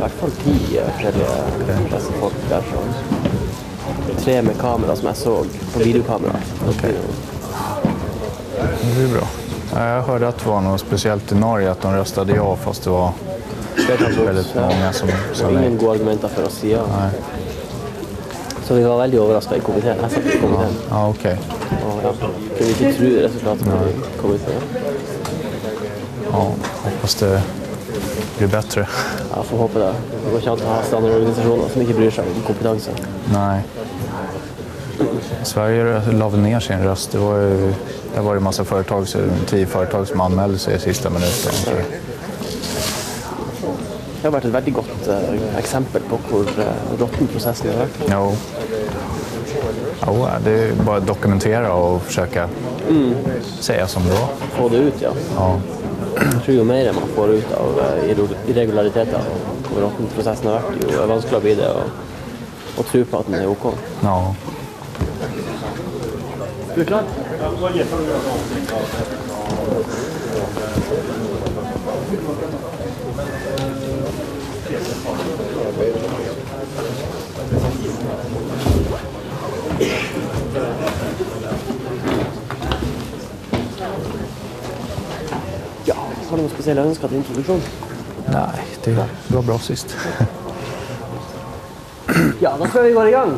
hvert fall 10 forskjellige pressefolk der. Så 3 med kamera som jeg så på videokamera. Okay. Det är bra. Jag hörde att det var något speciellt i Norge att de röstade ja fast det var väldigt många som sa nej. Ingen gode argumenter for å si ja. Nej. Så vi var veldig overrasket i komiteen. Jeg satt i komiteen. Ja, okej. Og ja, kunne ikke tro resultatet på komiteen. Ja, hoppas det blir bättre. Ja, får håpe det. Det går ikke an å ha standardorganisasjoner som ikke bryr seg om kompetanse. Nej. Sverige la väl ner sin röst. Det var ju en massa företag, 10 företag som anmälde sig i sista minuten. Så. Det har vært et veldig godt eksempel på hvor råtten prosessen har vært. Jo. Ja, det är bara att dokumentera och försöka säga som det var. Få det ut, ja. Jeg tror jo mer man får ut av irregulariteter og hvor råtten prosessen har vært, jo vanskelig blir det å tro på at den er ok. Ja. Er du klar? Ja, har du noen spesielle ønsker til introduksjon? Nej, det var bra sist. Ja, da tror jeg vi går i gang.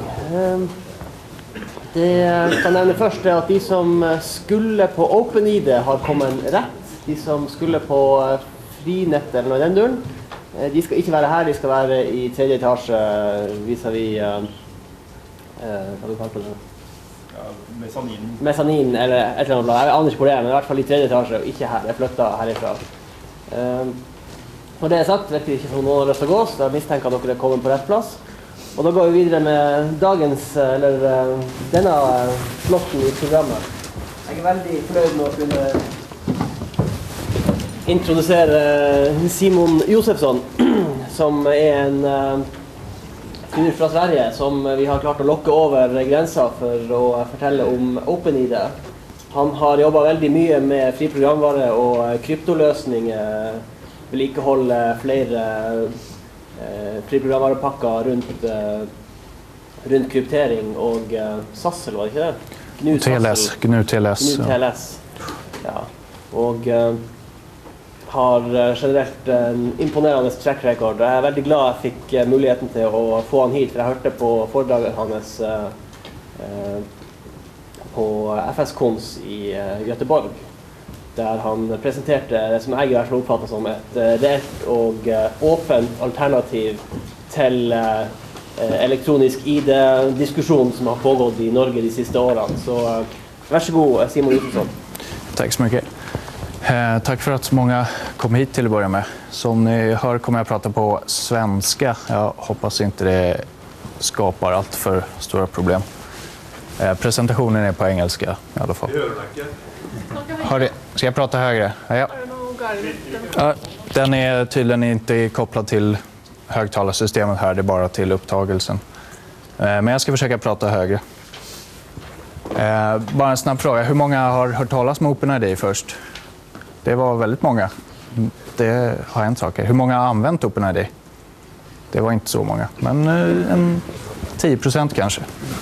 Det kan nevne først at de som skulle på OpenID har kommet rett. De som skulle på Freenet eller noe i den duren, de skal ikke være her, de skal være i 3. etasje vis-à-vis hva du kaller det? Ja, mezzaninen. Mezzaninen, eller et eller annet blad. Jeg aner ikke hvor det er, men i hvert fall i 3. etasje, og ikke her. Jeg flyttet herifra. Når det er sagt, vet jeg ikke om noen har lyst til å gå, så jeg mistenker at dere er kommet på rett plass. Og da går vi videre med dagens, eller denne flotten i programmet. Jeg er veldig fornøyd med å kunne introdusere Simon Josefsson, som er en fyr fra Sverige som vi har klart å lokke over grensa for å fortelle om OpenID. Han har jobbet veldig mye med fri programvare og kryptoløsninger, vedlikeholde flere fri programvarepakker rundt kryptering og SAS, eller var det ikke det? GNU TLS. Ja. Og har generelt en imponerende track record. Jeg er veldig glad jeg fikk muligheten til å få han hit, for jeg hørte på foredraget hans på FS-Cons i Göteborg, der han presenterte det som jeg i hvert fall oppfattet som et reelt og åpent alternativ til elektronisk ID-diskusjon som har pågått i Norge de siste årene. Så vær så god, Simon Josefsson. Tack så mycket. Tack för att så många kom hit till att börja med. Som ni hör kommer jag prata på svenska. Jag hoppas inte det skapar allt för stora problem. Presentationen är på engelska i alla fall. Ska jag prata högre? Ja. Ja, den är tydligen inte kopplad till högtalarsystemet här, det är bara till upptagelsen. Men jag ska försöka prata högre. Bara en snabb fråga, hur många har hört talas med OpenID först? Det var väldigt många. Det har hänt saker. Hur många har använt OpenID? Det var inte så många, men en 10% kanske.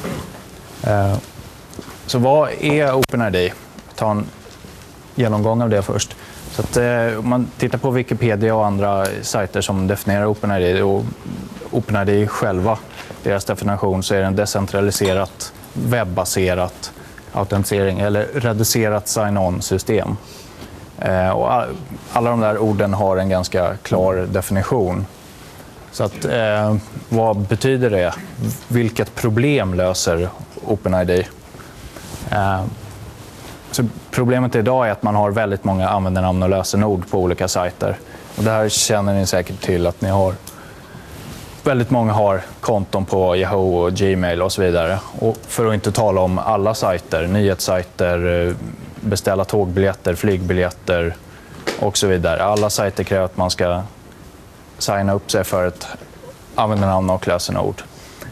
Så vad är OpenID? Ta en genomgång av det först. Så att, om man tittar på Wikipedia och andra sajter som definierar OpenID och OpenID själva, deras definition, så är det en decentraliserat, webbaserat autentisering eller reducerat sign-on-system. Och alla de där orden har en ganska klar definition. Så att, vad betyder det? Vilket problem löser OpenID? Så problemet idag är att man har väldigt många användarnamn och lösenord på olika sajter. Och det här känner ni säkert till att ni har. Väldigt många har konton på Yahoo och Gmail och så vidare. Och för att inte tala om alla sajter, nyhetssajter, beställa tågbiljetter, flygbiljetter och så vidare. Alla sajter kräver att man ska signa upp sig för ett användarnamn och lösenord.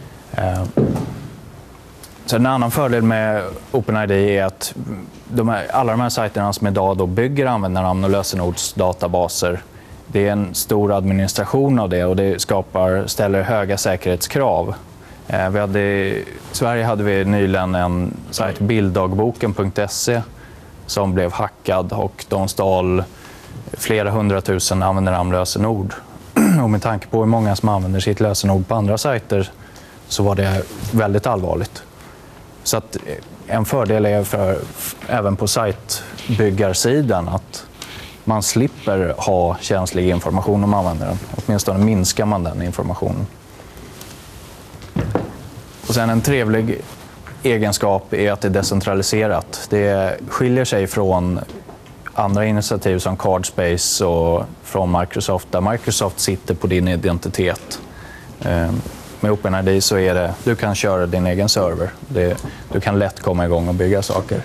Så en annan fördel med OpenID är att alla de här sajterna som idag då bygger användarnamn och lösenordsdatabaser det är en stor administration av det och det ställer höga säkerhetskrav. I Sverige hade vi nyligen en sajt, bilddagboken.se, som blev hackad och de stal flera 100 000 användarnamnlösenord. Och med tanke på hur många som använder sitt lösenord på andra sajter så var det väldigt allvarligt. Så att en fördel är även på sajtbyggarsidan att man slipper ha känslig information om användaren. Åtminstone minskar man den informationen. Och sen en trevlig egenskap är att det är decentraliserat. Det skiljer sig från andra initiativ som Cardspace och från Microsoft, där Microsoft sitter på din identitet. Med OpenID så är det, du kan köra din egen server. Du kan lätt komma igång och bygga saker.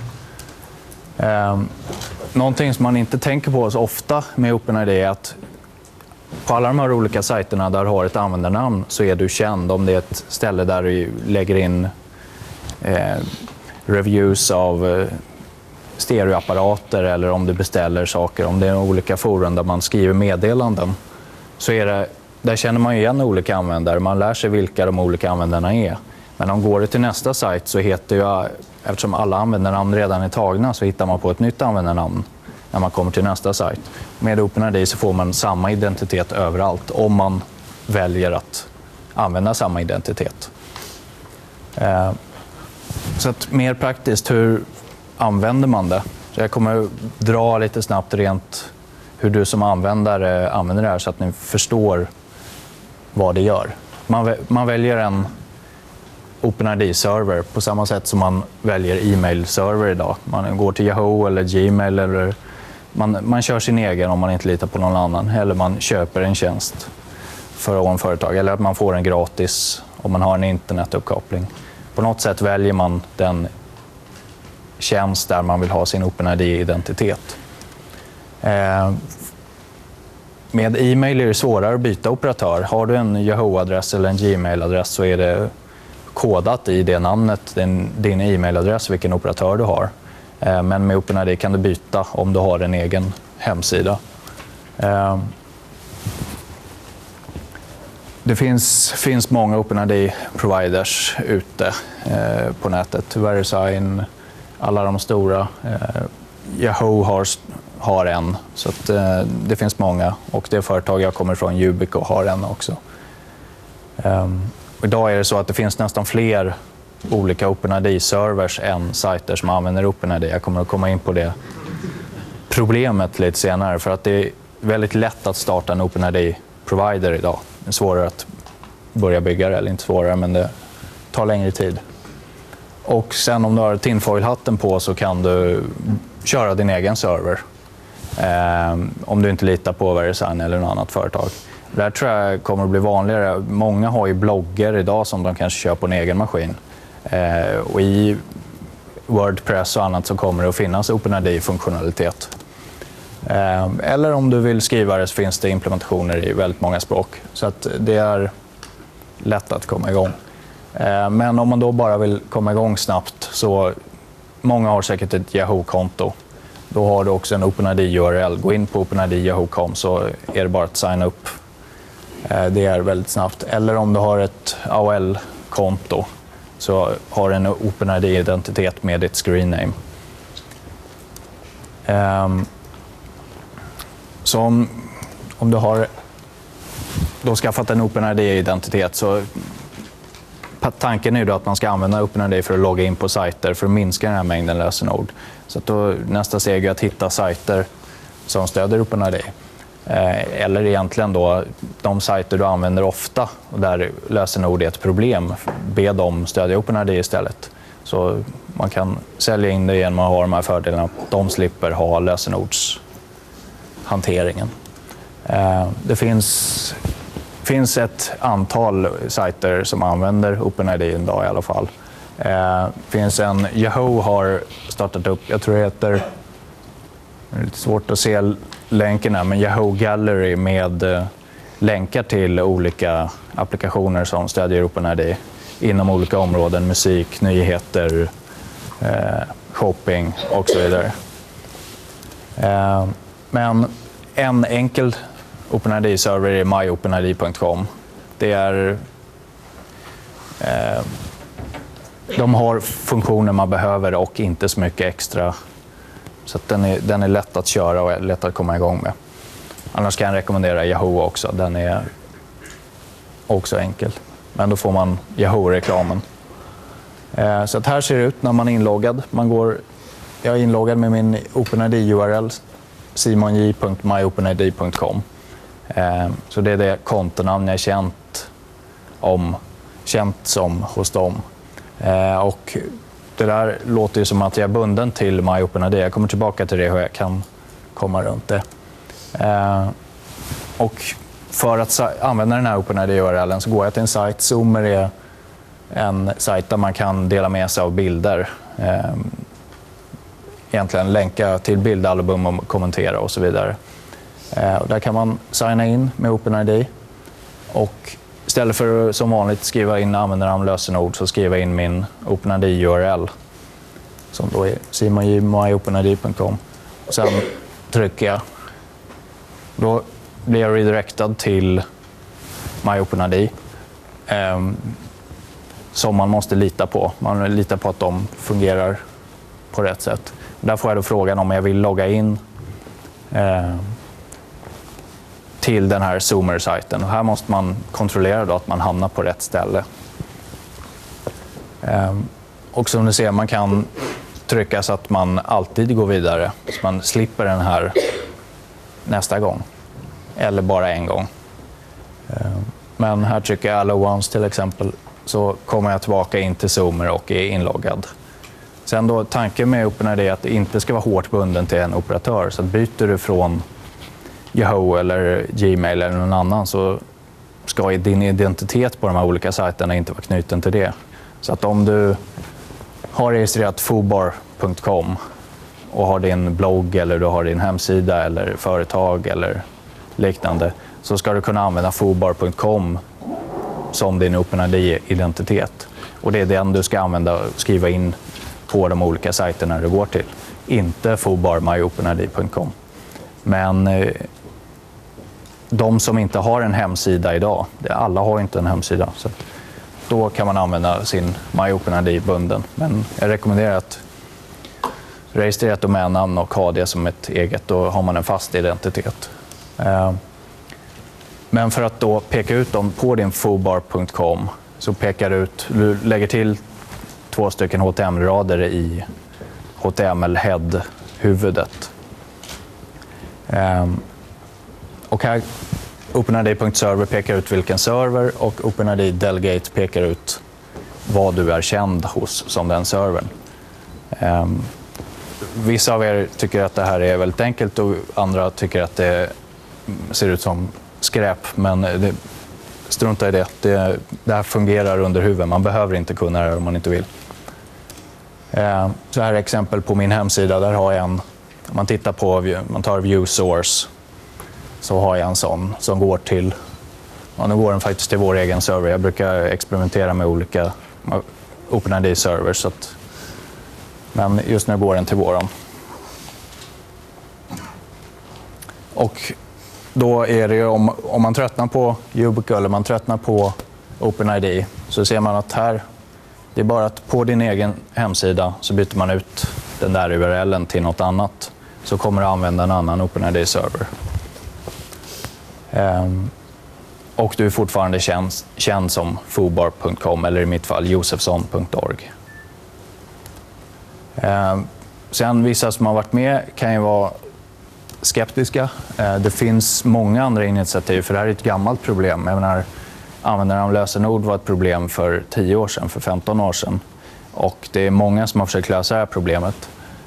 Någonting som man inte tänker på så ofta med OpenID är att på alla de här olika sajterna där du har ett användarnamn så är du känd. Om det är ett ställe där du lägger in reviews av stereoapparater eller om du beställer saker, om det är olika forum där man skriver meddelanden, så är det, där känner man igen olika användare. Man lär sig vilka de olika användarna är. Men om går det till nästa sajt så heter jag, eftersom alla användarnamn redan är tagna, så hittar man på ett nytt användarnamn när man kommer till nästa sajt. Med OpenID så får man samma identitet överallt om man väljer att använda samma identitet. Så att mer praktiskt, hur använder man det? Så jag kommer dra lite snabbt rent hur du som användare använder det här så att ni förstår vad det gör. Man väljer en OpenID-server på samma sätt som man väljer e-mail-server idag. Man går till Yahoo eller Gmail eller man kör sin egen om man inte litar på någon annan, eller man köper en tjänst från företag, eller att man får en gratis om man har en internetuppkoppling. På något sätt väljer man den tjänst där man vill ha sin OpenID-identitet. Med e-mail är det svårare att byta operatör. Har du en Yahoo-adress eller en Gmail-adress så är det kodat i det namnet, din e-mailadress, vilken operatör du har. Men med OpenID kan du byta om du har en egen hemsida. Det finns många OpenID-providers ute på nätet. VeriSign, alla de stora. Yahoo har en, så att, det finns många. Och det företag jag kommer från, Yubico, har en också. Idag är det så att det finns nästan fler olika OpenID-servers än sajter som använder OpenID. Jag kommer att komma in på det problemet lite senare, för att det är väldigt lätt att starta en OpenID-provider idag. Det är svårare att börja bygga det, eller inte svårare, men det tar längre tid. Och sen om du har tinfoil-hatten på så kan du köra din egen server. Om du inte litar på VeriSign eller något annat företag. Det här tror jag kommer att bli vanligare. Många har ju bloggar idag som de kanske kör på en egen maskin. Och i WordPress och annat så kommer det att finnas OpenID-funktionalitet. Eller om du vill skriva det så finns det implementationer i väldigt många språk. Så att det är lätt att komma igång. Men om man då bara vill komma igång snabbt, så många har säkert ett Yahoo-konto. Då har du också en OpenID-URL. Gå in på OpenID-Yahoo.com så är det bara att signa upp. Det är väldigt snabbt. Eller om du har ett AOL-konto så har du en OpenID-identitet med ditt screen name. Så om du har då skaffat en OpenID-identitet, så tanken är då att man ska använda OpenID för att logga in på sajter för att minska den här mängden lösenord. Så att då, nästa steg är att hitta sajter som stöder OpenID. Eller egentligen då de sajter du använder ofta och där lösenord är ett problem, be dem stödja OpenID istället. Så man kan sälja in det genom att ha de här fördelarna. De slipper ha lösenordshanteringen. Det finns ett antal sajter som använder OpenID idag i alla fall. Finns en, Yahoo har startat upp, jag tror det heter, det är lite svårt att se länken här, men Yahoo Gallery med länkar till olika applikationer som stödjer OpenID inom olika områden, musik, nyheter, shopping och så vidare. Men en enkel OpenID-server är myopenid.com. Det är... de har funktioner man behöver och inte så mycket extra. Så att den är lätt att köra och lätt att komma igång med. Annars kan jag rekommendera Yahoo också. Den är också enkel. Men då får man Yahoo-reklamen. Så att här ser det ut när man är inloggad. Jag är inloggad med min OpenID-URL simonj.myopenid.com. Så det är det kontonamn jag känt som hos dem. Och det där låter ju som att jag är bunden till MyOpenID. Jag kommer tillbaka till det hur jag kan komma runt det. Och för att använda den här OpenID-URLen så går jag till en sajt. Zoomer är en sajt där man kan dela med sig av bilder. Egentligen länka till bildalbum och kommentera och så vidare. Och där kan man signa in med OpenID. Och istället för att som vanligt skriva in användarnamn, lösenord, så skriver jag in min OpenID-URL som då är simonj.myopenid.com. Sen trycker jag. Då blir jag redirectad till MyOpenID som man måste lita på. Man litar på att de fungerar på rätt sätt. Där får jag då frågan om jag vill logga in till den här Zoomer-sajten. Och här måste man kontrollera då att man hamnar på rätt ställe. Och som du ser, man kan trycka så att man alltid går vidare. Så man slipper den här nästa gång. Eller bara en gång. Men här trycker jag Allow Once till exempel. Så kommer jag tillbaka in till Zoomer och är inloggad. Sen då, tanken med OpenID är att det inte ska vara hårt bunden till en operatör. Så byter du från Yahoo eller Gmail eller någon annan så ska din identitet på de här olika sajterna inte vara knuten till det. Så att om du har registrerat foobar.com och har din blogg eller du har din hemsida eller företag eller liknande, så ska du kunna använda foobar.com som din OpenID-identitet. Och det är den du ska använda och skriva in på de olika sajterna du går till. Inte foobar.myopenid.com. Men de som inte har en hemsida idag, alla har inte en hemsida, så då kan man använda sin MyOpenID-bunden. Men jag rekommenderar att registrera ett domännamn och ha det som ett eget, då har man en fast identitet. Men för att då peka ut dem på din foobar.com så pekar du lägger till 2 stycken HTML-rader i HTML-head-huvudet. Och här OpenID.server pekar ut vilken server och OpenID Delegate pekar ut vad du är känd hos som den servern. Vissa av er tycker att det här är väldigt enkelt och andra tycker att det ser ut som skräp, men strunta i det. Det här fungerar under huvudet. Man behöver inte kunna det om man inte vill. Så här är exempel på min hemsida. Där har jag om man tittar på, man tar view source, så har jag en sån som går till, nu går den faktiskt till vår egen server. Jag brukar experimentera med olika OpenID-servers, men just nu går den till våran. Och då är det ju om man tröttnar på Yubico eller man tröttnar på OpenID, så ser man att här, det är bara att på din egen hemsida så byter man ut den där URLen till något annat, så kommer du använda en annan OpenID-server. Och du är fortfarande känd som foobar.com eller i mitt fall josefsson.org. Sen vissa som har varit med kan ju vara skeptiska. Det finns många andra initiativ, för det här är ett gammalt problem. Jag menar, användaren lösenord var ett problem för 10 år sedan, för 15 år sedan. Och det är många som har försökt lösa det här problemet.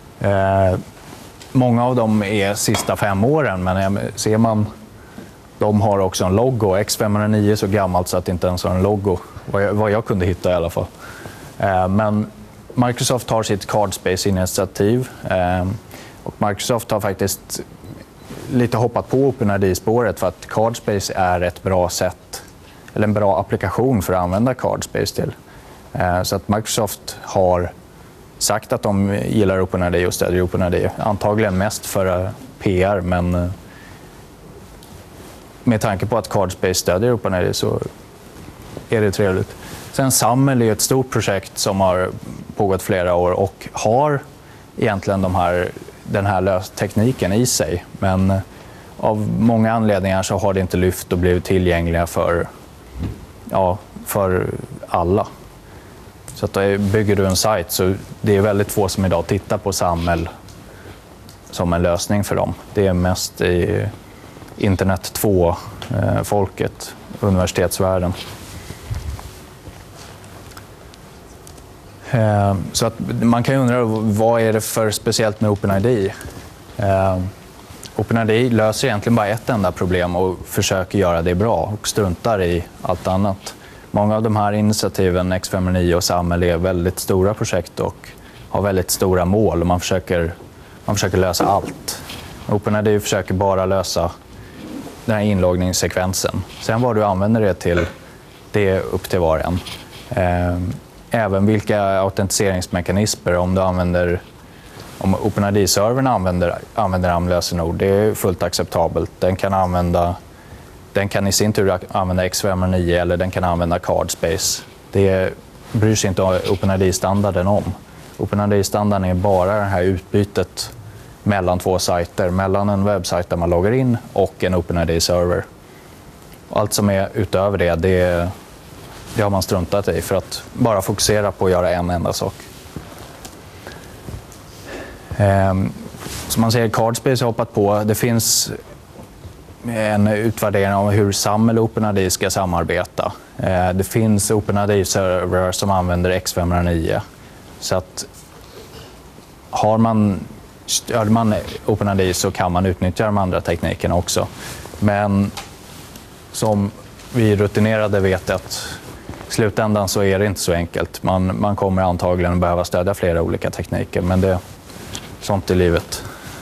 Många av dem är sista 5 åren, men ser man, de har också en logo. X509 är så gammalt så att det inte ens har en logo, vad jag kunde hitta i alla fall. Men Microsoft har sitt Cardspace-initiativ, och Microsoft har faktiskt lite hoppat på OpenID-spåret för att Cardspace är ett bra sätt, eller en bra applikation för att använda Cardspace till. Så att Microsoft har sagt att de gillar OpenID och stödjer OpenID. Antagligen mest för PR, men med tanke på att Cardspace stödjer OpenID så är det trevligt. Sen SAML är ett stort projekt som har pågått flera år och har egentligen den här tekniken i sig. Men av många anledningar så har det inte lyft och blivit tillgängliga för alla. Så att bygger du en sajt så det är väldigt få som idag tittar på SAML som en lösning för dem. Det är mest i internet 2-folket, universitetsvärlden. Så att man kan ju undra vad är det för speciellt med OpenID? OpenID löser egentligen bara ett enda problem och försöker göra det bra och struntar i allt annat. Många av de här initiativen, X509 och SAML, är väldigt stora projekt och har väldigt stora mål och man försöker lösa allt. OpenID försöker bara lösa den här inloggningssekvensen. Sen vad du använder det till, det är upp till var en. Även vilka autentiseringsmekanismer, om OpenID-servern använder AML-lösenord, det är fullt acceptabelt. Den kan i sin tur använda X509 eller den kan använda Cardspace. Det bryr sig inte OpenID-standarden om. OpenID-standarden är bara det här utbytet mellan två sajter, mellan en webbsajt där man loggar in och en OpenID-server. Allt som är utöver det har man struntat i för att bara fokusera på att göra en enda sak. Som man ser, Cardspace har hoppat på. Det finns en utvärdering av hur SAML och OpenID ska samarbeta. Det finns OpenID-servrar som använder X509. Så att har man OpenID så kan man utnyttja de andra teknikerna också. Men som vi rutinerade vet att i slutändan så är det inte så enkelt. Man kommer antagligen behöva stödja flera olika tekniker, men det är sånt i livet.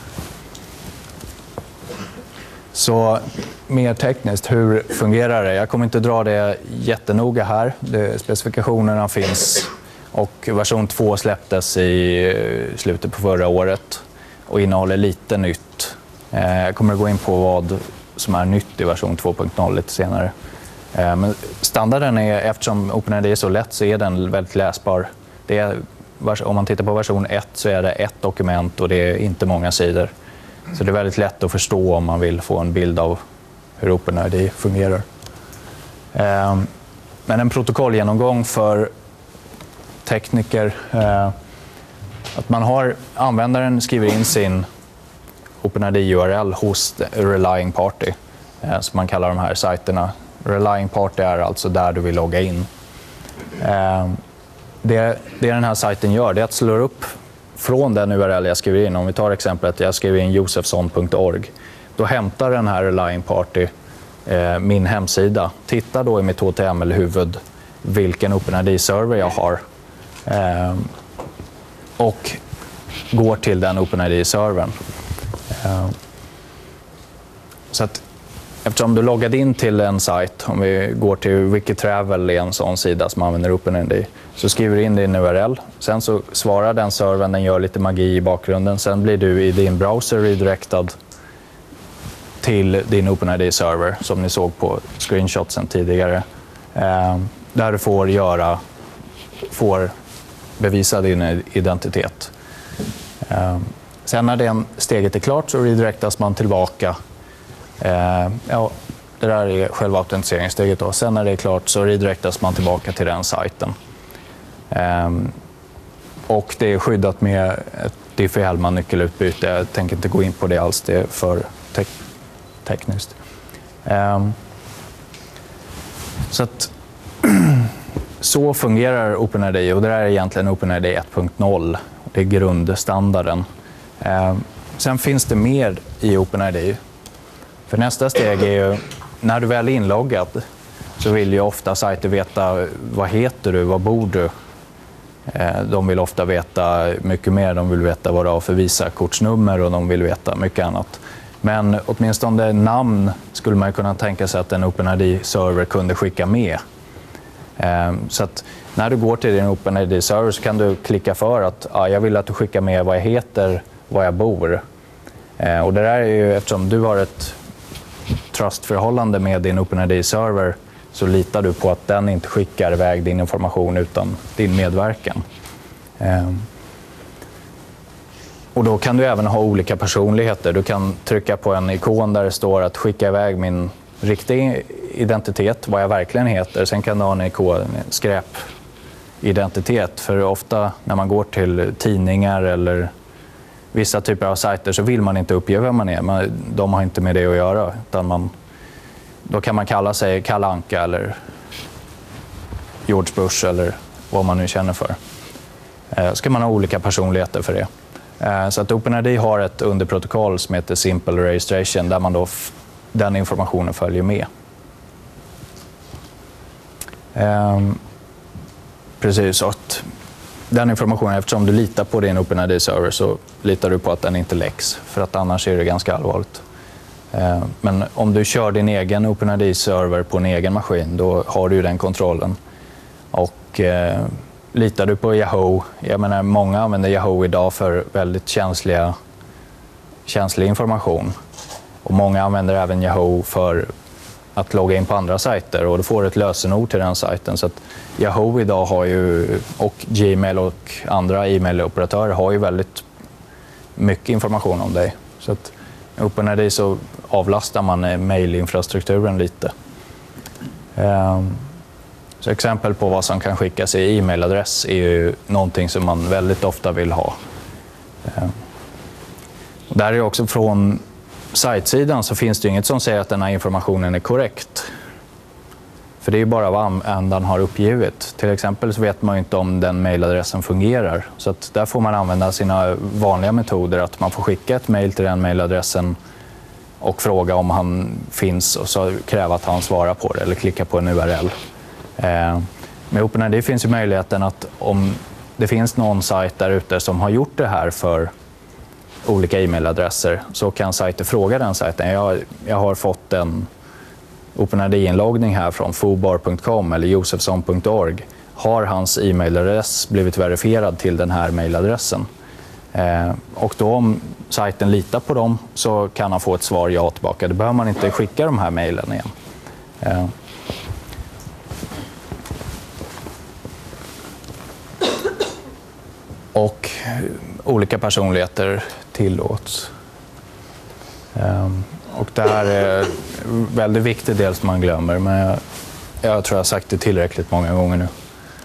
Så mer tekniskt, hur fungerar det? Jag kommer inte dra det jättenoga här. Specifikationerna finns och version 2 släpptes i slutet på förra året och innehåller lite nytt. Jag kommer att gå in på vad som är nytt i version 2.0 lite senare. Men standarden är, eftersom OpenID är så lätt, så är den väldigt läsbar. Om man tittar på version 1 så är det ett dokument och det är inte många sidor. Så det är väldigt lätt att förstå om man vill få en bild av hur OpenID fungerar. Men en protokollgenomgång för tekniker, att användaren skriver in sin OpenID-URL hos Relying Party, som man kallar de här sajterna. Relying Party är alltså där du vill logga in. Det den här sajten gör, det är att slå upp från den URL jag skriver in. Om vi tar exemplet, jag skriver in josefsson.org. Då hämtar den här Relying Party min hemsida. Titta då i mitt HTML-huvud vilken OpenID-server jag har. Och går till den OpenID-servern. Så att eftersom du loggade in till en sajt, om vi går till Wikitravel i en sån sida som använder OpenID, så skriver du in din URL. Sen så svarar den servern, den gör lite magi i bakgrunden. Sen blir du i din browser redirectad till din OpenID-server som ni såg på screenshotsen tidigare. Där du får bevisa din identitet. Sen när det steget är klart så redirectas man tillbaka. Det där är själva autentiseringssteget då. Sen när det är klart så redirectas man tillbaka till den sajten. Och det är skyddat med ett Diffie-Hellman-nyckelutbyte. Jag tänker inte gå in på det alls, det är för tekniskt. Så fungerar OpenID, och det är egentligen OpenID 1.0. Det är grundstandarden. Sen finns det mer i OpenID. För nästa steg är ju, när du väl är inloggad så vill ju ofta sajter veta vad heter du, var bor du. De vill ofta veta mycket mer, de vill veta vad du har för Visa-kortsnummer och de vill veta mycket annat. Men åtminstone namn skulle man kunna tänka sig att en OpenID-server kunde skicka med. Så att när du går till din OpenID-server så kan du klicka för att jag vill att du skickar med vad jag heter, var jag bor. Och det där är ju, eftersom du har ett trustförhållande med din OpenID-server så litar du på att den inte skickar iväg din information utan din medverkan. Och då kan du även ha olika personligheter. Du kan trycka på en ikon där det står att skicka iväg min riktiga identitet, vad jag verkligen heter. Sen kan du ha en ikon, skräpidentitet. För ofta när man går till tidningar eller vissa typer av sajter så vill man inte uppge vem man är. De har inte med det att göra. Utan då kan man kalla sig Kalle Anka eller George Bush eller vad man nu känner för. Ska man ha olika personligheter för det. Så att OpenID har ett underprotokoll som heter Simple Registration där man då den informationen följer med. Precis, så att den informationen, eftersom du litar på din OpenID-server så litar du på att den inte läcks, för att annars är det ganska allvarligt. Men om du kör din egen OpenID-server på en egen maskin, då har du ju den kontrollen. Och litar du på Yahoo, jag menar många använder Yahoo idag för väldigt känslig information. Och många använder även Yahoo för att logga in på andra sajter och då får du ett lösenord till den sajten. Så att Yahoo idag har ju, och Gmail och andra e-mailoperatörer har ju väldigt mycket information om dig. Så att OpenID så avlastar man mailinfrastrukturen lite. Så exempel på vad som kan skickas i e-mailadress är ju någonting som man väldigt ofta vill ha. Där är också från sajtsidan så finns det inget som säger att den här informationen är korrekt. För det är ju bara vad användaren har uppgivit. Till exempel så vet man ju inte om den mailadressen fungerar. Så att där får man använda sina vanliga metoder. Att man får skicka ett mail till den mailadressen och fråga om han finns och så kräva att han svarar på det eller klicka på en URL. Med OpenID finns ju möjligheten att om det finns någon sajt där ute som har gjort det här för olika e-mailadresser så kan sajten fråga den sajten. Jag har fått en OpenID-inloggning här från fobar.com eller josefsson.org. Har hans e-mailadress blivit verifierad till den här mailadressen? Och då om sajten litar på dem så kan han få ett svar ja tillbaka. Då behöver man inte skicka de här mailen igen. Och olika personligheter tillåts. Och det här är en väldigt viktig del som man glömmer, men jag tror jag har sagt det tillräckligt många gånger nu.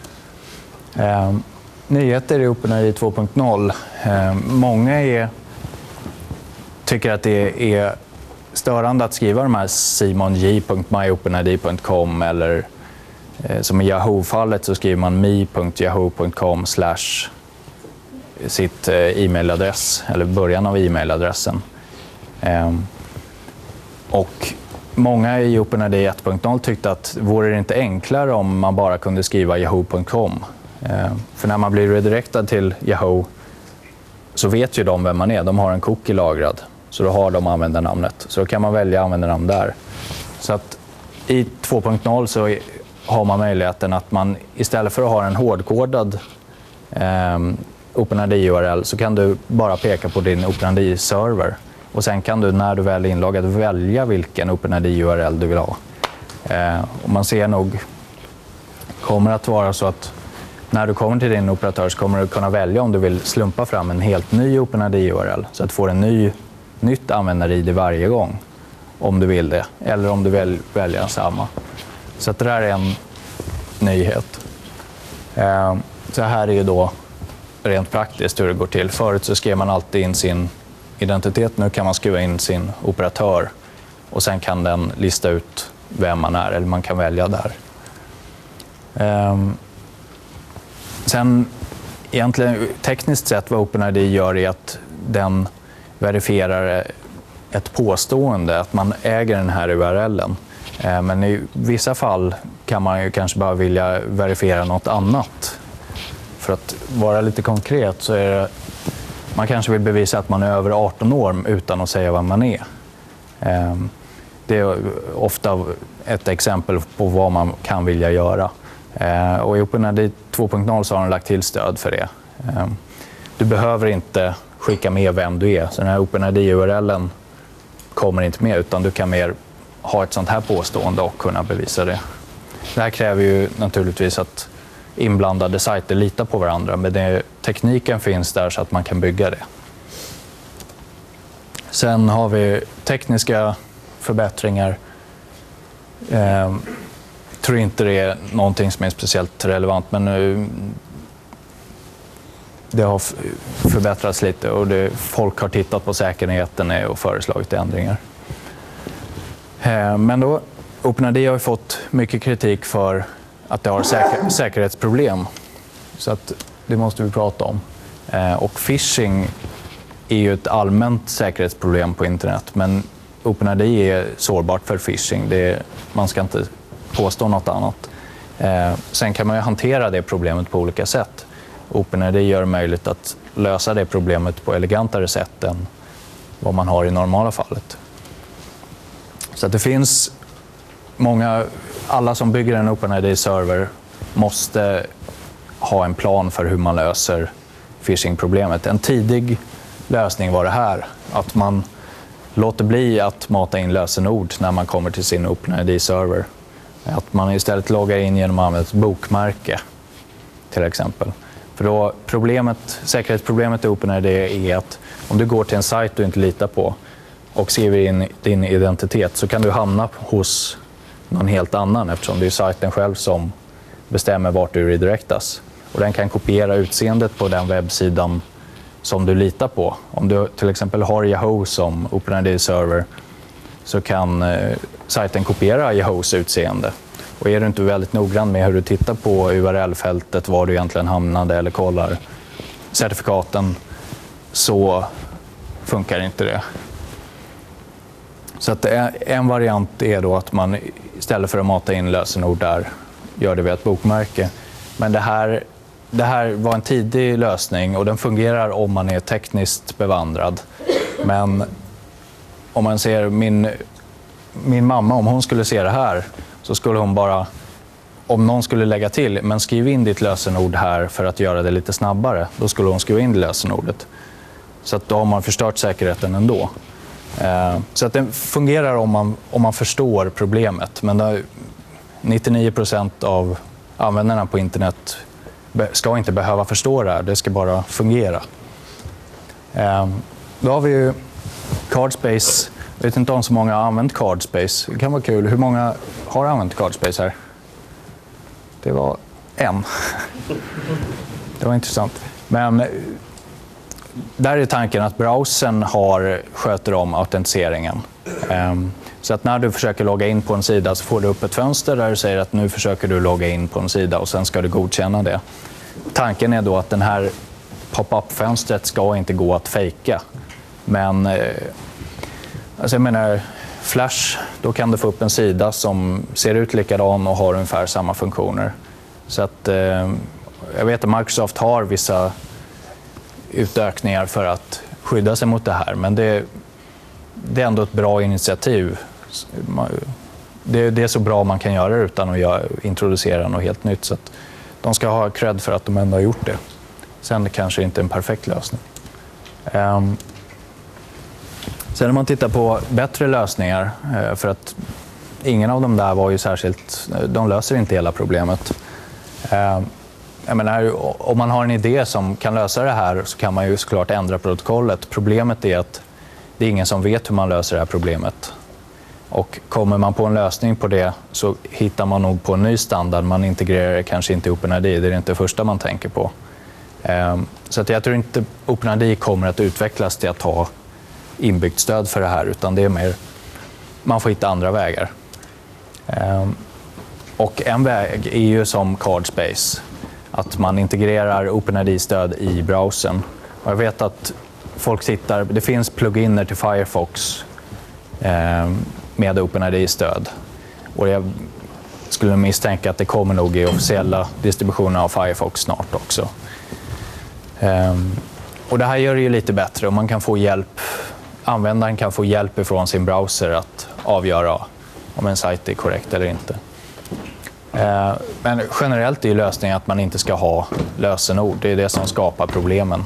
Nyheter i OpenID 2.0. Många tycker att det är störande att skriva de här simonj.myopenid.com eller som i Yahoo-fallet så skriver man me.yahoo.com/ sitt e-mailadress eller början av e-mailadressen. Och många i OpenID 1.0 tyckte att vore det inte enklare om man bara kunde skriva yahoo.com. För när man blir redirectad till Yahoo så vet ju de vem man är. De har en cookie lagrad. Så då har de användarnamnet. Så då kan man välja användarnamn där. Så att i 2.0 så har man möjligheten att man istället för att ha en hårdkodad OpenID-URL så kan du bara peka på din OpenID-server. Och sen kan du när du väl är inloggad välja vilken OpenID-URL du vill ha. Och man ser nog kommer att vara så att när du kommer till din operatör så kommer du kunna välja om du vill slumpa fram en helt ny OpenID-URL så att du får en nytt användar-ID varje gång om du vill det. Eller om du väljer samma. Så att det där är en nyhet. Så här är ju då rent praktiskt hur det går till. Förut så skrev man alltid in sin identitet. Nu kan man skriva in sin operatör och sen kan den lista ut vem man är eller man kan välja där. Sen egentligen tekniskt sett vad OpenID gör är att den verifierar ett påstående att man äger den här URLen. Men i vissa fall kan man ju kanske bara vilja verifiera något annat. För att vara lite konkret så är det, man kanske vill bevisa att man är över 18 år utan att säga vad man är. Det är ofta ett exempel på vad man kan vilja göra. Och i OpenID 2.0 så har de lagt till stöd för det. Du behöver inte skicka med vem du är. Så den här OpenID-URLen kommer inte med utan du kan mer ha ett sånt här påstående och kunna bevisa det. Det här kräver ju naturligtvis att inblandade sajter litar på varandra, men tekniken finns där så att man kan bygga det. Sen har vi tekniska förbättringar. Tror inte det är någonting som är speciellt relevant, men det har förbättrats lite och folk har tittat på säkerheten och föreslagit ändringar. Men då, OpenID har ju fått mycket kritik för att det har säkerhetsproblem. Så att det måste vi prata om. Och phishing är ju ett allmänt säkerhetsproblem på internet, men OpenID är sårbart för phishing. Man ska inte påstå något annat. Sen kan man ju hantera det problemet på olika sätt. OpenID gör det möjligt att lösa det problemet på elegantare sätt än vad man har i normala fallet. Så att det finns alla som bygger en OpenID-server måste ha en plan för hur man löser phishing-problemet. En tidig lösning var det här, att man låter bli att mata in lösenord när man kommer till sin OpenID-server. Att man istället loggar in genom att använda ett bokmärke, till exempel. För då säkerhetsproblemet i OpenID är att om du går till en sajt du inte litar på och skriver in din identitet så kan du hamna hos någon helt annan, eftersom det är sajten själv som bestämmer vart du redirectas. Och den kan kopiera utseendet på den webbsidan som du litar på. Om du till exempel har Yahoo som OpenID-server så kan sajten kopiera Yahoos utseende. Och är du inte väldigt noggrann med hur du tittar på URL-fältet, var du egentligen hamnade eller kollar certifikaten, så funkar inte det. Så att en variant är då att man istället för att mata in lösenord där gör det via ett bokmärke. Men det här var en tidig lösning och den fungerar om man är tekniskt bevandrad. Men om man ser min mamma, om hon skulle se det här så skulle hon bara, om någon skulle lägga till, men skriv in ditt lösenord här för att göra det lite snabbare, då skulle hon skriva in det lösenordet. Så att då har man förstört säkerheten ändå. Så att det fungerar om man förstår problemet, men 99% av användarna på internet ska inte behöva förstå det här, det ska bara fungera. Då har vi ju CardSpace. Jag vet inte om så många har använt CardSpace. Det kan vara kul. Hur många har använt CardSpace här? Det var en. Det var intressant. Men där är tanken att browsern sköter om autentiseringen. Så att när du försöker logga in på en sida så får du upp ett fönster där du säger att nu försöker du logga in på en sida och sen ska du godkänna det. Tanken är då att den här pop-up-fönstret ska inte gå att fejka. Men alltså jag menar, Flash, då kan du få upp en sida som ser ut likadan och har ungefär samma funktioner. Så att jag vet att Microsoft har vissa utökningar för att skydda sig mot det här, men det är ändå ett bra initiativ. Det är så bra man kan göra det utan att introducera något helt nytt. Så att de ska ha cred för att de ändå har gjort det. Sen det kanske inte är en perfekt lösning. Sen när man tittar på bättre lösningar, för att ingen av dem där var ju särskilt, de löser inte hela problemet. Jag menar, om man har en idé som kan lösa det här så kan man ju såklart ändra protokollet. Problemet är att det är ingen som vet hur man löser det här problemet. Och kommer man på en lösning på det så hittar man nog på en ny standard. Man integrerar det kanske inte i OpenID, det är inte det första man tänker på. Så att jag tror inte OpenID kommer att utvecklas till att ha inbyggt stöd för det här, utan det är mer, man får hitta andra vägar. Och en väg är ju som CardSpace, att man integrerar OpenID-stöd i browsern. Och jag vet att folk det finns pluginer till Firefox med OpenID-stöd. Och jag skulle misstänka att det kommer nog i officiella distributioner av Firefox snart också. Och det här gör det ju lite bättre och man kan få hjälp. Användaren kan få hjälp ifrån sin browser att avgöra om en sajt är korrekt eller inte. Men generellt är lösningen att man inte ska ha lösenord. Det är det som skapar problemen.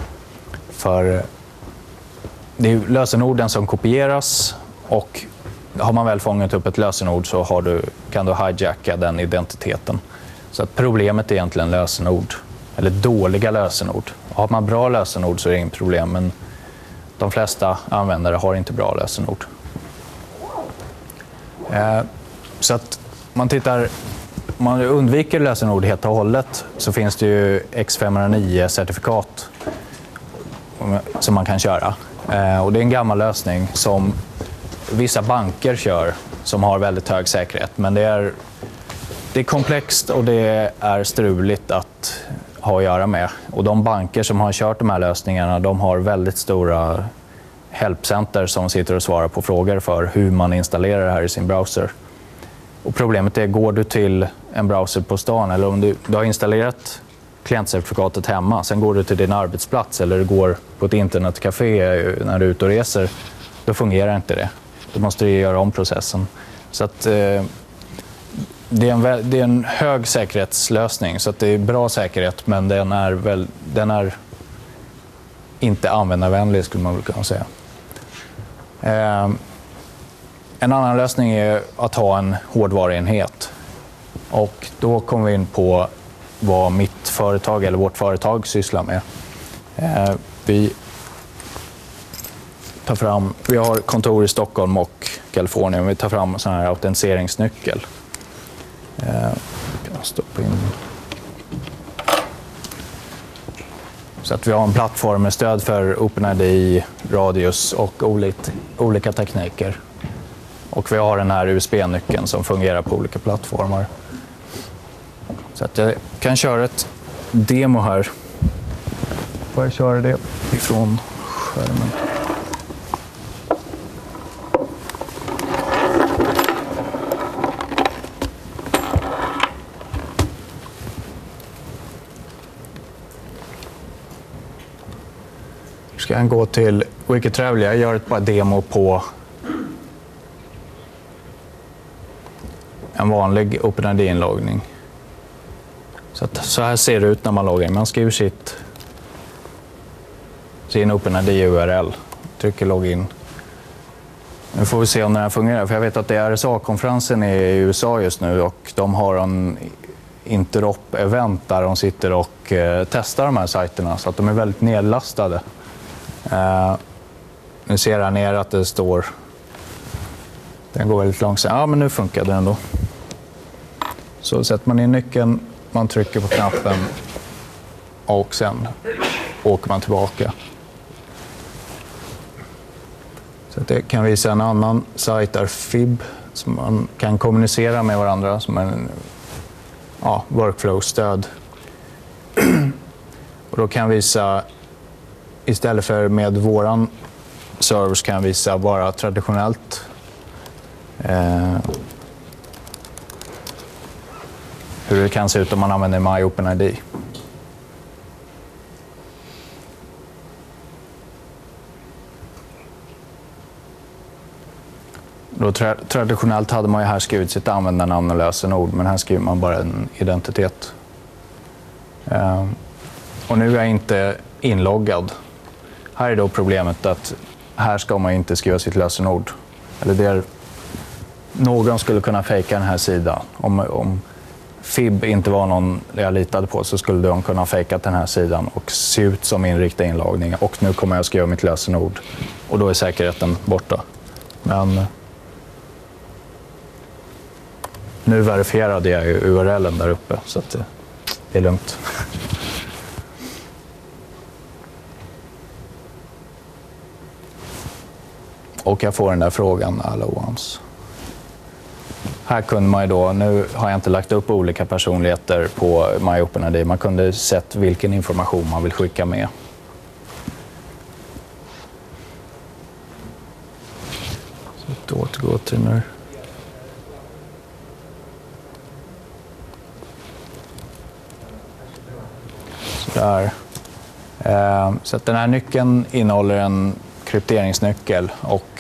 För det är lösenorden som kopieras och har man väl fångat upp ett lösenord så kan du hijacka den identiteten. Så att problemet är egentligen lösenord, eller dåliga lösenord. Har man bra lösenord så är det inget problem, men de flesta användare har inte bra lösenord. Så att man undviker lösenord helt och hållet, så finns det ju X509-certifikat som man kan köra. Och det är en gammal lösning som vissa banker kör som har väldigt hög säkerhet. Men det är komplext och det är struligt att ha att göra med. Och de banker som har kört de här lösningarna, de har väldigt stora helpcenter som sitter och svarar på frågor för hur man installerar det här i sin browser. Och problemet är, går du till en browser på stan eller om du har installerat klientcertifikatet hemma, sen går du till din arbetsplats eller du går på ett internetcafé när du är ute och reser, då fungerar inte det. Då måste du göra om processen. Så att, det är en hög säkerhetslösning, så att det är bra säkerhet, men den är inte användarvänlig, skulle man väl kunna säga. En annan lösning är att ha en hårdvaruenhet. Och då kommer vi in på vad mitt företag eller vårt företag sysslar med. Vi har kontor i Stockholm och Kalifornien. Vi tar fram en sån här autentiseringsnyckel. Kan stoppa in. Så att vi har en plattform med stöd för OpenID, Radius och olika tekniker. Och vi har den här USB-nyckeln som fungerar på olika plattformar. Så att jag kan köra ett demo här. Får jag köra det ifrån skärmen? Ska jag gå till Wikitravel. Jag gör ett demo på en vanlig OpenID-inloggning. Så här ser det ut när man loggar in. Man skriver sin OpenID-URL, trycker login. Nu får vi se om den här fungerar, för jag vet att det är RSA-konferensen i USA just nu och de har en interop-event där de sitter och testar de här sajterna, så att de är väldigt nedlastade. Nu ser jag ner att det står, den går väldigt långsamt. Ja, men nu funkar det ändå. Så sätter man in nyckeln, man trycker på knappen och sen åker man tillbaka. Så att det kan visa en annan sajt där, FIB, som man kan kommunicera med varandra som en workflow-stöd. Och då kan visa, istället för med våran servers, kan visa bara traditionellt hur det kan se ut om man använder MyOpenID. Då traditionellt hade man ju här skrivit sitt användarnamn och lösenord, men här skriver man bara en identitet. Och nu är jag inte inloggad. Här är då problemet att här ska man inte skriva sitt lösenord. Eller någon skulle kunna fejka den här sidan. Om FIB inte var någon jag litade på, så skulle de kunna fejka den här sidan och se ut som min riktiga inloggning. Och nu kommer jag skriva mitt lösenord och då är säkerheten borta. Men nu verifierade jag ju URLen där uppe, så att det är lugnt. Och jag får den där frågan alla once. Här kunde man ju då, nu har jag inte lagt upp olika personligheter på MyOpenID. Man kunde sett vilken information man vill skicka med. Så då återgår till nu. Sådär. Så att den här nyckeln innehåller en krypteringsnyckel och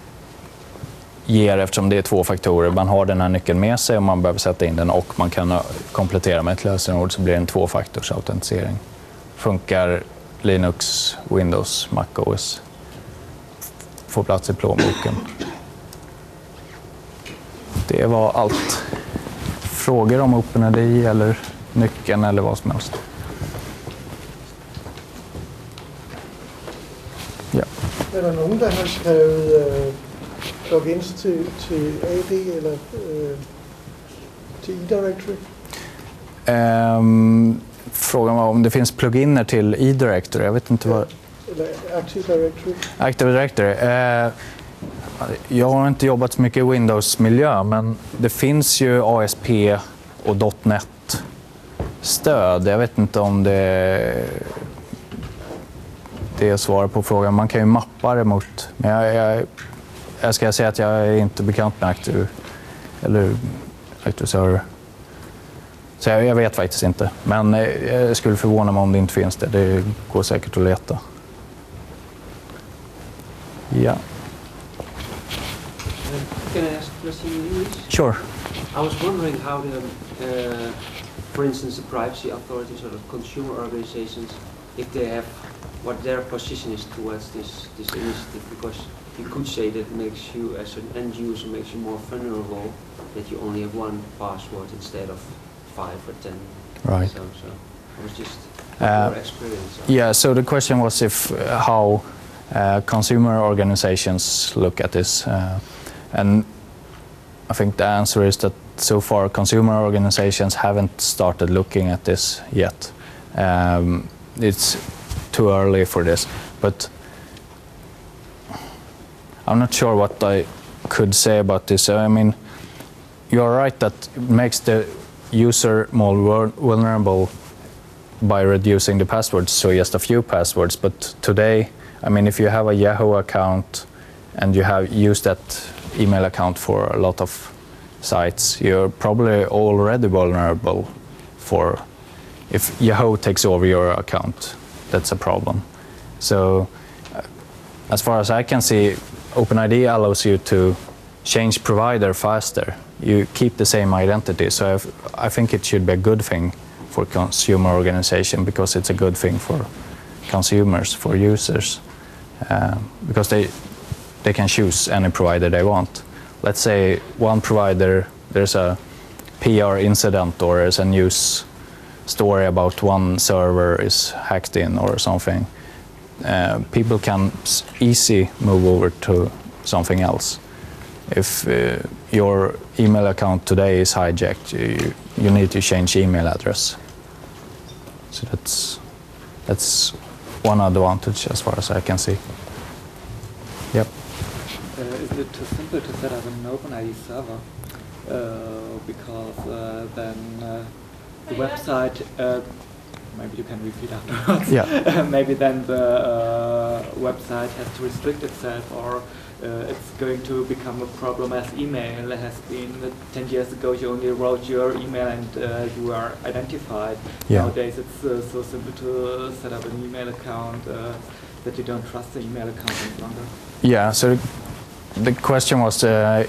ger, eftersom det är 2 faktorer, man har den här nyckeln med sig om man behöver sätta in den och man kan komplettera med ett lösenord, så blir det en 2-faktorsautentisering. Funkar Linux, Windows, Mac OS. Får plats i plånboken. Det var allt. Frågor om OpenID eller nyckeln eller vad som helst. Ja. Er der nogen, der har skrevet plugins til AD eller till eDirectory? Frågan var om det finns pluginer till eDirectory. Jag vet inte vad... Eller Active Directory? Active Directory. Jag har inte jobbat så mycket i Windows-miljö, men det finns ju ASP och .NET-stöd. Jag vet inte om det är svar på frågan. Man kan ju mappa det mot... Men jag ska säga att jag är inte bekant med Active Server. Så jag vet faktiskt inte. Men jag skulle förvåna mig om det inte finns det. Det går säkert att leta. Ja. Can I ask a question in English? Sure. I was wondering how for instance, the privacy authorities or the consumer organizations, if they have what their position is towards this initiative, because you could say that makes you, as an end user, makes you more vulnerable, that you only have one password instead of 5 or 10. Right. So it was just your experience. Yeah, so the question was if how consumer organizations look at this. And I think the answer is that so far consumer organizations haven't started looking at this yet. It's too early for this, but I'm not sure what I could say about this. I mean, you're right that it makes the user more vulnerable by reducing the passwords to just a few passwords, but today, I mean, if you have a Yahoo account and you have used that email account for a lot of sites, you're probably already vulnerable for if Yahoo takes over your account. That's a problem. So as far as I can see, OpenID allows you to change provider faster. You keep the same identity. So I think it should be a good thing for consumer organization, because it's a good thing for consumers, for users, because they can choose any provider they want. Let's say one provider, there's a PR incident or there's a news story about one server is hacked in or something. People can easily move over to something else. If your email account today is hijacked, you need to change email address. So that's one advantage as far as I can see. Yep. Is it too simple to set up an OpenID server? Because then the website, maybe you can repeat afterwards. Yeah. Maybe then the website has to restrict itself, or it's going to become a problem as email has been 10 years ago. You only wrote your email and you are identified. Yeah. Nowadays it's so simple to set up an email account that you don't trust the email account any longer. Yeah, so the question was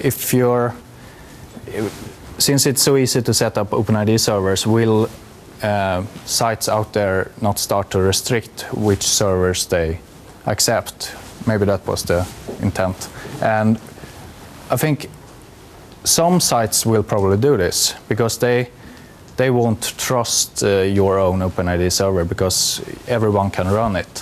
since it's so easy to set up OpenID servers, will sites out there not start to restrict which servers they accept? Maybe that was the intent. And I think some sites will probably do this because they won't trust your own OpenID server because everyone can run it.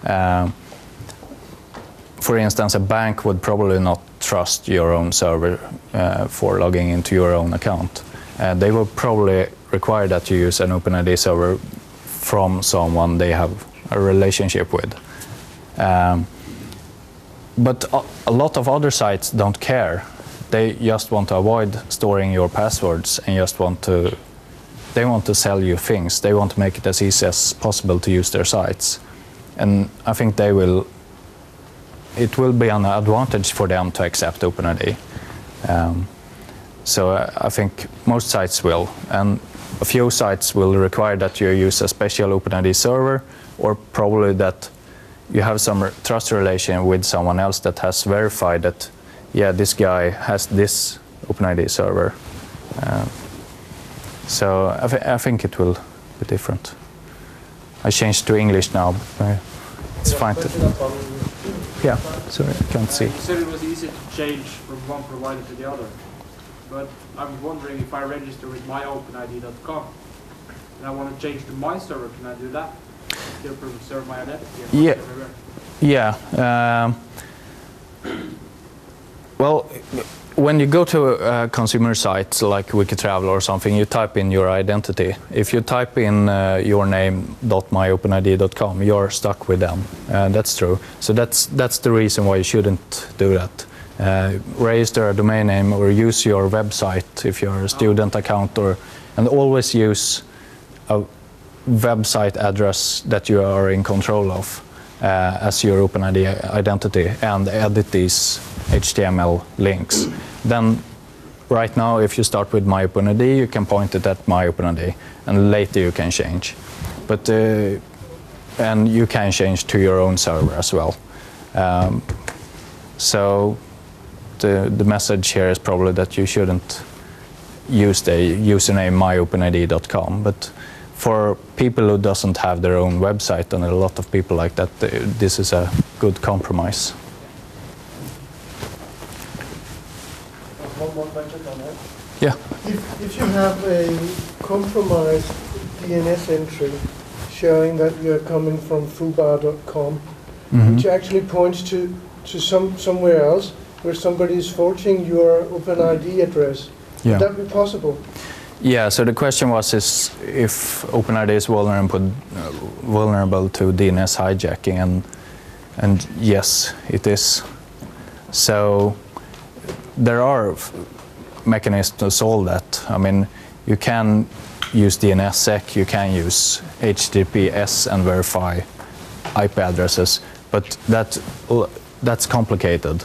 For instance, a bank would probably not trust your own server for logging into your own account. They will probably require that you use an OpenID server from someone they have a relationship with. But a lot of other sites don't care. They just want to avoid storing your passwords and they want to sell you things. They want to make it as easy as possible to use their sites. And I think it will be an advantage for them to accept OpenID. So I think most sites will, and a few sites will require that you use a special OpenID server, or probably that you have some trust relation with someone else that has verified that, yeah, this guy has this OpenID server. So I think it will be different. I changed to English now, but it's fine. Yeah, sorry, I can't see. You said it was easy to change from one provider to the other. but I'm wondering if I register with myopenid.com and I want to change to my server, can I do that? Still preserve my identity? Yeah. Yeah. Well, when you go to a consumer site like Wikitravel or something, you type in your identity. If you type in your name.myopenid.com, you're stuck with them. That's true. So that's the reason why you shouldn't do that. Register a domain name or use your website if you're a student account, and always use a website address that you are in control of as your OpenID identity, and edit these HTML links. Then right now, if you start with MyOpenID, you can point it at MyOpenID, and later you can change. But and you can change to your own server as well. So the message here is probably that you shouldn't use the username myopenid.com. But for people who doesn't have their own website, and a lot of people like that, this is a good compromise. One more question on that. Yeah. If you have a compromised DNS entry showing that you're coming from foobar.com, which actually points to somewhere else where somebody is forging your OpenID address, would that be possible? Yeah, so the question was if OpenID is vulnerable to DNS hijacking, and yes, it is. So there are mechanisms to solve that. I mean, you can use DNSSEC, you can use HTTPS and verify IP addresses, but that's complicated.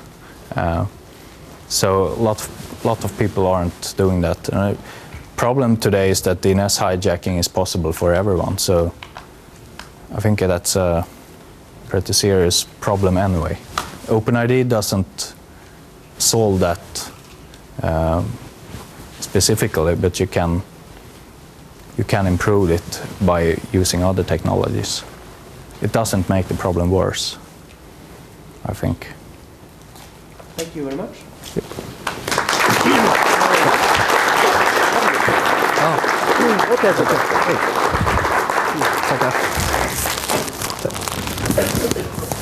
So a lot of people aren't doing that. Problem today is that DNS hijacking is possible for everyone, so I think that's a pretty serious problem anyway. OpenID doesn't solve that specifically, but you can improve it by using other technologies. It doesn't make the problem worse, I think. Thank you very much. Yep. Okay. Tackar.